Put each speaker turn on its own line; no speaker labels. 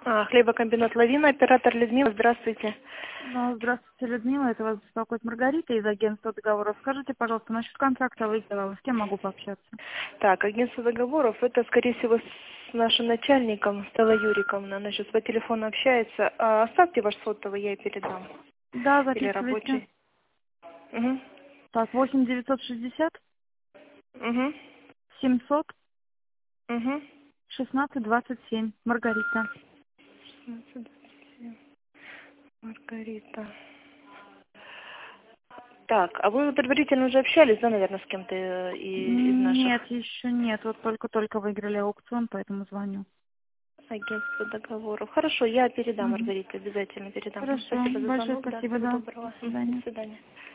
Хлебокомбинат «Лавина», оператор Людмила. Здравствуйте.
Ну, здравствуйте, Людмила. Это вас беспокоит Маргарита из агентства договоров. Скажите, пожалуйста, насчет контракта выделала. С кем могу пообщаться?
Так, агентство договоров, это, скорее всего, с нашим начальником, Стелла Юриковна. Она сейчас по телефону общается. Оставьте ваш сотовый, я ей передам.
Да,
Или
записывайте.
рабочий. Угу.
Так, 8 960
Угу.
700
Угу.
16 27. Маргарита.
Маргарита. Так, а вы предварительно уже общались, да, наверное, с кем-то из наших
Нет, еще нет. Вот только-только выиграли аукцион, поэтому звоню.
агентств договоров? Хорошо, я передам,
Мгм.
Маргарите, обязательно передам.
Хорошо.
Спасибо за
Большое
звонок, да,
спасибо,
всего
да. До
доброго. До
свидания.
свидания.